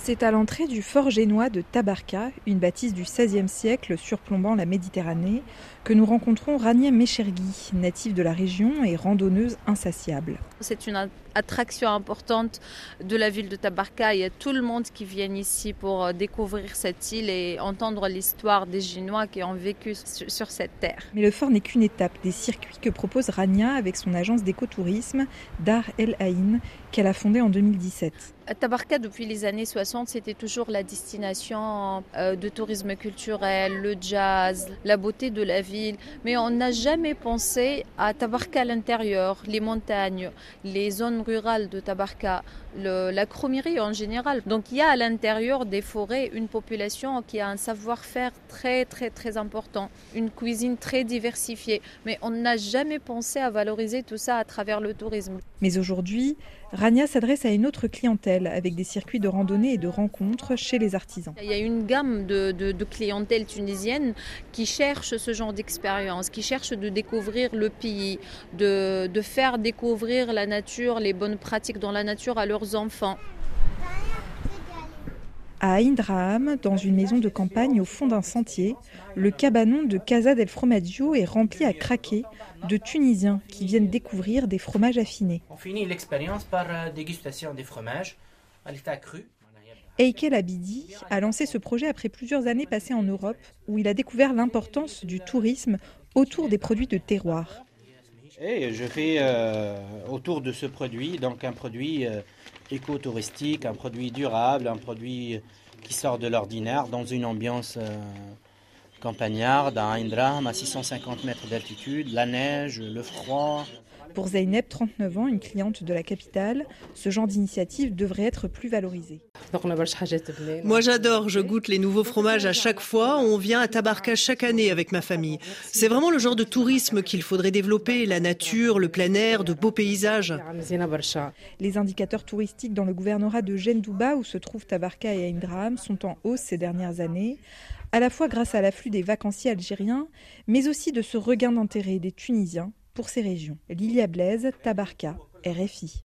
C'est à l'entrée du fort génois de Tabarka, une bâtisse du XVIe siècle surplombant la Méditerranée, que nous rencontrons Rania Mechergui, native de la région et randonneuse insatiable. C'est une attraction importante de la ville de Tabarka. Il y a tout le monde qui vient ici pour découvrir cette île et entendre l'histoire des Génois qui ont vécu sur cette terre. Mais le fort n'est qu'une étape des circuits que propose Rania avec son agence d'écotourisme Dar El Ain, qu'elle a fondée en 2017. Tabarka, depuis les années 60, c'était toujours la destination de tourisme culturel, le jazz, la beauté de la ville. Mais on n'a jamais pensé à Tabarka à l'intérieur, les montagnes, les zones rurales de Tabarka, la Cromerie en général. Donc il y a à l'intérieur des forêts une population qui a un savoir-faire très très très important, une cuisine très diversifiée. Mais on n'a jamais pensé à valoriser tout ça à travers le tourisme. Mais aujourd'hui, Rania s'adresse à une autre clientèle avec des circuits de randonnée et de rencontres chez les artisans. Il y a une gamme de clientèle tunisienne qui cherche ce genre d'expérience, qui cherche de découvrir le pays, de faire découvrir la nature, les bonnes pratiques dans la nature à leurs enfants. À Ain Draham, dans une maison de campagne au fond d'un sentier, le cabanon de Casa del Fromaggio est rempli à craquer de Tunisiens qui viennent découvrir des fromages affinés. On finit l'expérience par dégustation des fromages à l'état cru. Eikel Abidi a lancé ce projet après plusieurs années passées en Europe, où il a découvert l'importance du tourisme autour des produits de terroir. Et je fais autour de ce produit, donc un produit écotouristique, un produit durable, un produit qui sort de l'ordinaire dans une ambiance campagnarde, à Ain Draham, à 650 mètres d'altitude, la neige, le froid. Pour Zeynep, 39 ans, une cliente de la capitale, ce genre d'initiative devrait être plus valorisé. Moi j'adore, je goûte les nouveaux fromages à chaque fois. On vient à Tabarka chaque année avec ma famille. C'est vraiment le genre de tourisme qu'il faudrait développer, la nature, le plein air, de beaux paysages. Les indicateurs touristiques dans le gouvernorat de Gendouba, où se trouvent Tabarka et Ain Draham, sont en hausse ces dernières années, à la fois grâce à l'afflux des vacanciers algériens, mais aussi de ce regain d'intérêt des Tunisiens pour ces régions. Lilia Blaise, Tabarka, RFI.